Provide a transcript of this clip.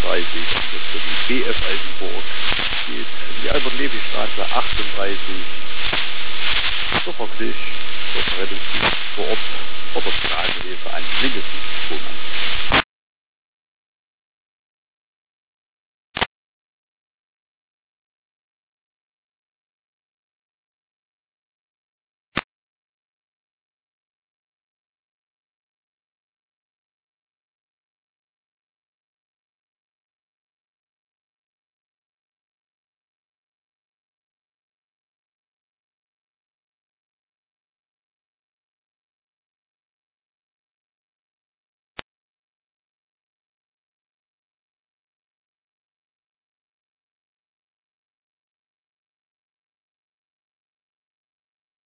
38, das für die BF Eisenburg, geht in die Albert-Levy-Straße 38, so wirklich dort Rettungsdienst vor Ort oder Straßenhilfe an mindestens 2 Mann.